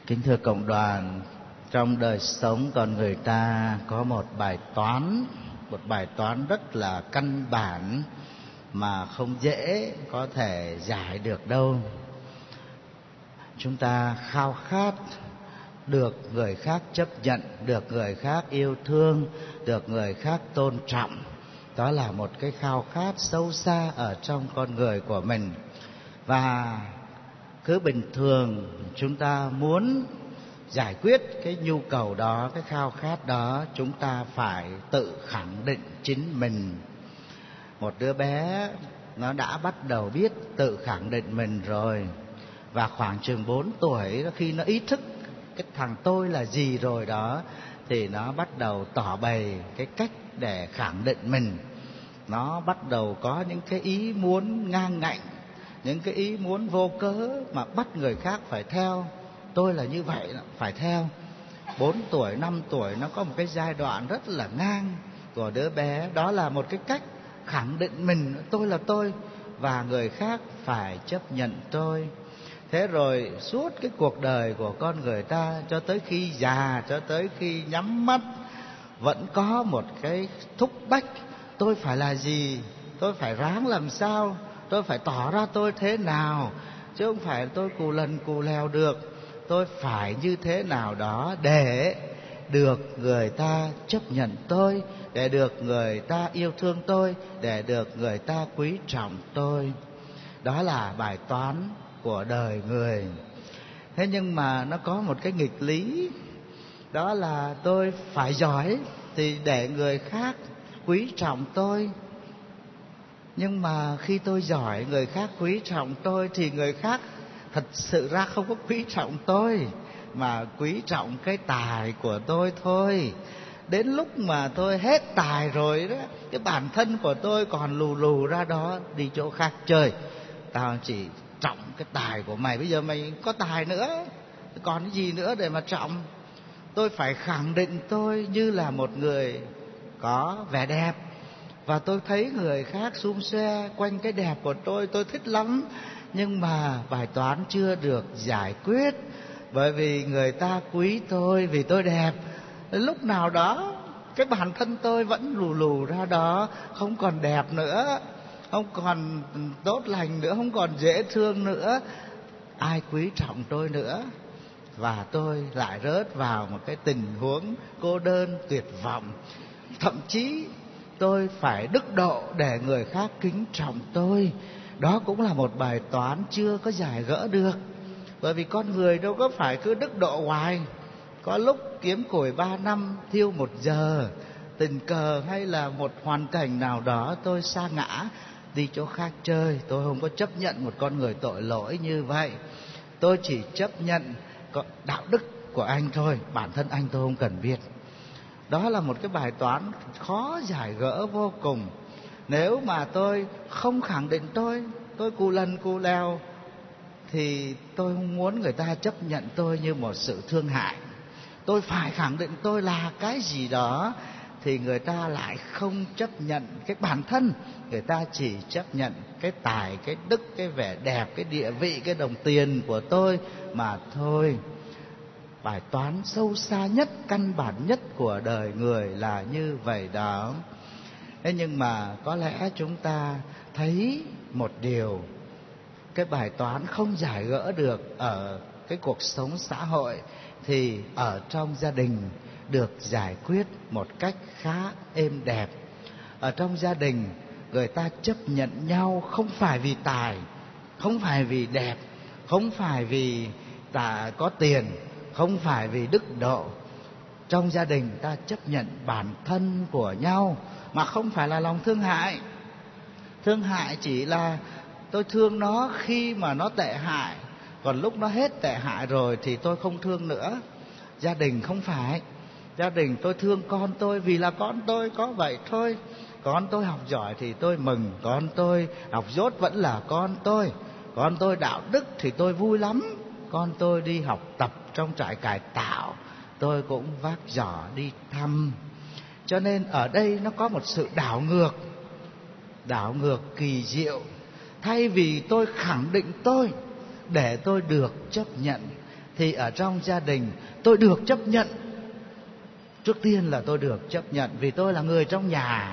Kính thưa cộng đoàn, trong đời sống con người ta có một bài toán rất là căn bản mà không dễ có thể giải được đâu. Chúng ta khao khát được người khác chấp nhận, được người khác yêu thương, được người khác tôn trọng. Đó là một cái khao khát sâu xa ở trong con người của mình. Và cứ bình thường chúng ta muốn giải quyết cái nhu cầu đó, cái khao khát đó, chúng ta phải tự khẳng định chính mình. Một đứa bé nó đã bắt đầu biết tự khẳng định mình rồi, và khoảng chừng 4 tuổi khi nó ý thức cái thằng tôi là gì rồi đó, thì nó bắt đầu tỏ bày cái cách để khẳng định mình. Nó bắt đầu có những cái ý muốn ngang ngạnh, những cái ý muốn vô cớ mà bắt người khác phải theo. Tôi là như vậy, phải theo. 4 tuổi, 5 tuổi nó có một cái giai đoạn rất là ngang của đứa bé. Đó là một cái cách khẳng định mình, tôi là tôi, và người khác phải chấp nhận tôi. Thế rồi suốt cái cuộc đời của con người ta, cho tới khi già, cho tới khi nhắm mắt, vẫn có một cái thúc bách. Tôi phải là gì? Tôi phải ráng làm sao? Tôi phải tỏ ra tôi thế nào? Chứ không phải tôi cù lần cù lèo được. Tôi phải như thế nào đó để được người ta chấp nhận tôi, để được người ta yêu thương tôi, để được người ta quý trọng tôi. Đó là bài toán của đời người. Thế nhưng mà nó có một cái nghịch lý, đó là tôi phải giỏi thì để người khác quý trọng tôi. Nhưng mà khi tôi giỏi, người khác quý trọng tôi, thì người khác thật sự ra không có quý trọng tôi, mà quý trọng cái tài của tôi thôi. Đến lúc mà tôi hết tài rồi đó, cái bản thân của tôi còn lù lù ra đó, đi chỗ khác chơi. Tao chỉ trọng cái tài của mày, bây giờ mày có tài nữa, còn cái gì nữa để mà trọng. Tôi phải khẳng định tôi như là một người có vẻ đẹp, và tôi thấy người khác xum xoe quanh cái đẹp của tôi thích lắm. Nhưng mà bài toán chưa được giải quyết, bởi vì người ta quý tôi vì tôi đẹp. Lúc nào đó cái bản thân tôi vẫn lù lù ra đó, không còn đẹp nữa, không còn tốt lành nữa, không còn dễ thương nữa. Ai quý trọng tôi nữa? Và tôi lại rớt vào một cái tình huống cô đơn tuyệt vọng. Thậm chí tôi phải đức độ để người khác kính trọng tôi. Đó cũng là một bài toán chưa có giải gỡ được. Bởi vì con người đâu có phải cứ đức độ hoài. Có lúc kiếm củi 3 năm thiêu 1 giờ, tình cờ hay là một hoàn cảnh nào đó tôi sa ngã, đi chỗ khác chơi. Tôi không có chấp nhận một con người tội lỗi như vậy. Tôi chỉ chấp nhận đạo đức của anh thôi, bản thân anh tôi không cần biết. Đó là một cái bài toán khó giải gỡ vô cùng. Nếu mà tôi không khẳng định tôi cù lần cù lèo, thì tôi không muốn người ta chấp nhận tôi như một sự thương hại. Tôi phải khẳng định tôi là cái gì đó, thì người ta lại không chấp nhận cái bản thân. Người ta chỉ chấp nhận cái tài, cái đức, cái vẻ đẹp, cái địa vị, cái đồng tiền của tôi mà thôi. Bài toán sâu xa nhất, căn bản nhất của đời người là như vậy đó. Thế nhưng mà có lẽ chúng ta thấy một điều, cái bài toán không giải gỡ được ở cái cuộc sống xã hội, thì ở trong gia đình được giải quyết một cách khá êm đẹp. Ở trong gia đình người ta chấp nhận nhau không phải vì tài, không phải vì đẹp, không phải vì ta có tiền, không phải vì đức độ. Trong gia đình ta chấp nhận bản thân của nhau, mà không phải là lòng thương hại. Thương hại chỉ là tôi thương nó khi mà nó tệ hại, còn lúc nó hết tệ hại rồi thì tôi không thương nữa. Gia đình không phải. Gia đình tôi thương con tôi vì là con tôi có vậy thôi. Con tôi học giỏi thì tôi mừng, con tôi học dốt vẫn là con tôi. Con tôi đạo đức thì tôi vui lắm. Con tôi đi học tập trong trại cải tạo, tôi cũng vác giỏ đi thăm. Cho nên ở đây nó có một sự đảo ngược kỳ diệu. Thay vì tôi khẳng định tôi để tôi được chấp nhận, thì ở trong gia đình tôi được chấp nhận. Trước tiên là tôi được chấp nhận vì tôi là người trong nhà,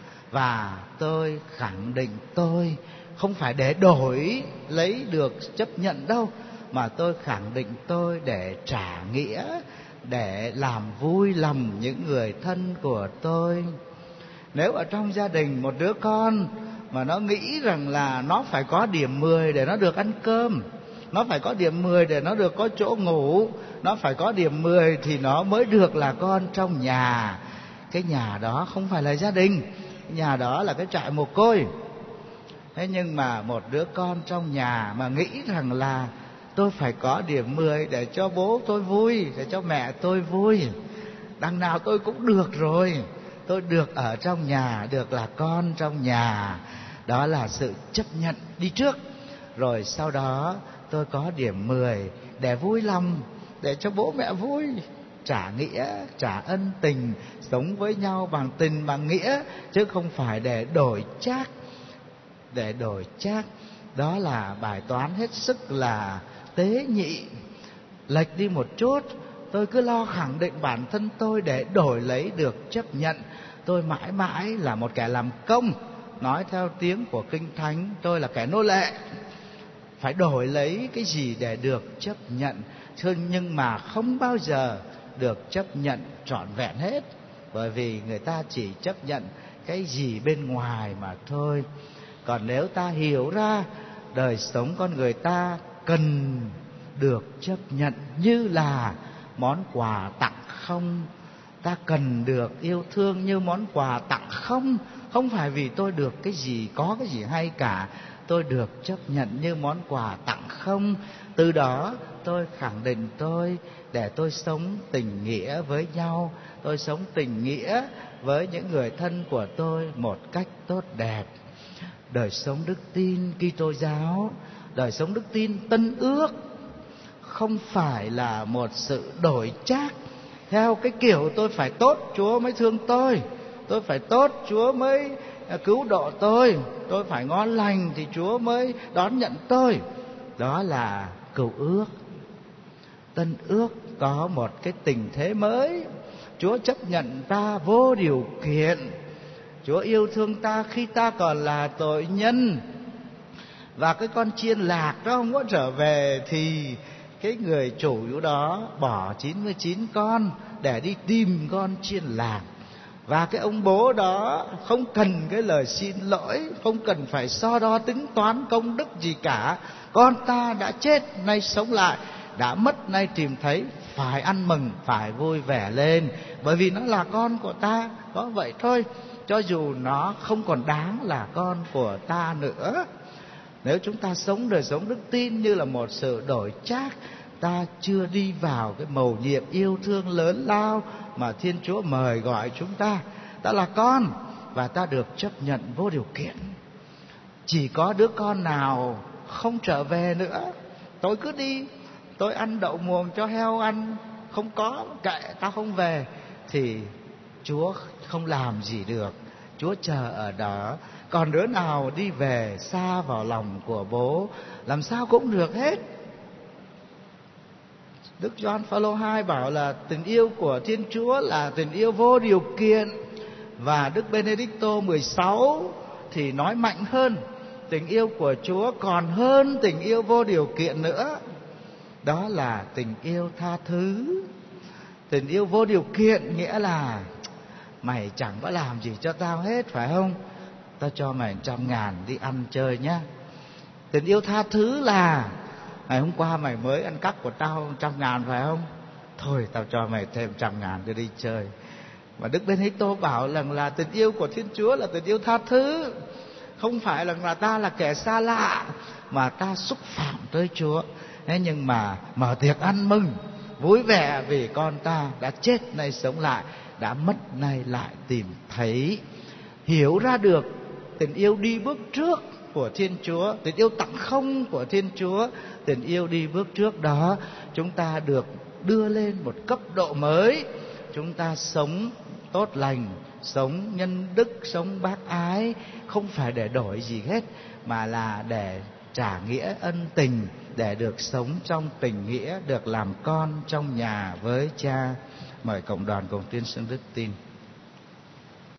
và tôi khẳng định tôi không phải để đổi lấy được chấp nhận đâu, mà tôi khẳng định tôi để trả nghĩa, để làm vui lòng những người thân của tôi. Nếu ở trong gia đình một đứa con mà nó nghĩ rằng là nó phải có điểm 10 để nó được ăn cơm, nó phải có điểm 10 để nó được có chỗ ngủ, nó phải có điểm 10 thì nó mới được là con trong nhà, cái nhà đó không phải là gia đình, nhà đó là cái trại mồ côi. Thế nhưng mà một đứa con trong nhà mà nghĩ rằng là tôi phải có điểm 10 để cho bố tôi vui, để cho mẹ tôi vui, đằng nào tôi cũng được rồi, tôi được ở trong nhà, được là con trong nhà. Đó là sự chấp nhận đi trước. Rồi sau đó tôi có điểm 10 để vui lòng, để cho bố mẹ vui, trả nghĩa, trả ân tình, sống với nhau bằng tình bằng nghĩa, chứ không phải để đổi chác. Để đổi chác, đó là bài toán hết sức là tế nhị. Lệch đi một chút, tôi cứ lo khẳng định bản thân tôi để đổi lấy được chấp nhận. Tôi mãi mãi là một kẻ làm công. Nói theo tiếng của Kinh Thánh, tôi là kẻ nô lệ, phải đổi lấy cái gì để được chấp nhận. Nhưng mà không bao giờ được chấp nhận trọn vẹn hết, bởi vì người ta chỉ chấp nhận cái gì bên ngoài mà thôi. Còn nếu ta hiểu ra đời sống con người ta cần được chấp nhận như là món quà tặng không, ta cần được yêu thương như món quà tặng không. Không phải vì tôi được cái gì, có cái gì hay cả, tôi được chấp nhận như món quà tặng không. Từ đó tôi khẳng định tôi để tôi sống tình nghĩa với nhau, tôi sống tình nghĩa với những người thân của tôi một cách tốt đẹp. Đời sống đức tin Kitô giáo, đời sống đức tin Tân Ước không phải là một sự đổi chác theo cái kiểu tôi phải tốt Chúa mới thương tôi phải tốt Chúa mới cứu độ tôi phải ngon lành thì Chúa mới đón nhận tôi. Đó là Cựu Ước. Tân Ước có một cái tình thế mới. Chúa chấp nhận ta vô điều kiện, Chúa yêu thương ta khi ta còn là tội nhân. Và cái con chiên lạc đó không có trở về thì cái người chủ đó bỏ 99 con để đi tìm con chiên lạc. Và cái ông bố đó không cần cái lời xin lỗi, không cần phải so đo tính toán công đức gì cả. Con ta đã chết nay sống lại, đã mất nay tìm thấy, phải ăn mừng, phải vui vẻ lên, bởi vì nó là con của ta. Có vậy thôi, cho dù nó không còn đáng là con của ta nữa. Nếu chúng ta sống đời sống đức tin như là một sự đổi chác, ta chưa đi vào cái mầu nhiệm yêu thương lớn lao mà Thiên Chúa mời gọi chúng ta. Ta là con và ta được chấp nhận vô điều kiện. Chỉ có đứa con nào không trở về nữa, tôi cứ đi, tôi ăn đậu muồng cho heo ăn, không có, kệ, tao không về, thì Chúa không làm gì được, Chúa chờ ở đó. Còn đứa nào đi về xa vào lòng của bố, làm sao cũng được hết. Đức Gioan Phaolô II bảo là tình yêu của Thiên Chúa là tình yêu vô điều kiện. Và Đức Benedicto 16 thì nói mạnh hơn, tình yêu của Chúa còn hơn tình yêu vô điều kiện nữa. Đó là tình yêu tha thứ. Tình yêu vô điều kiện nghĩa là mày chẳng có làm gì cho tao hết, phải không? Tao cho mày 100.000 đi ăn chơi nhá. Tình yêu tha thứ là ngày hôm qua mày mới ăn cắp của tao 100.000 phải không? Thôi tao cho mày thêm 100.000 để đi chơi. Và Đức Benedicto bảo rằng là tình yêu của Thiên Chúa là tình yêu tha thứ. Không phải là ta là kẻ xa lạ mà ta xúc phạm tới Chúa. Thế nhưng mà mở tiệc ăn mừng, vui vẻ vì con ta đã chết nay sống lại, đã mất nay lại tìm thấy. Hiểu ra được tình yêu đi bước trước của Thiên Chúa, tình yêu tặng không của Thiên Chúa, tình yêu đi bước trước đó, chúng ta được đưa lên một cấp độ mới. Chúng ta sống tốt lành, sống nhân đức, sống bác ái, không phải để đổi gì hết, mà là để trả nghĩa ân tình, để được sống trong tình nghĩa, được làm con trong nhà với Cha. Mời cộng đoàn cùng tuyên xưng đức tin.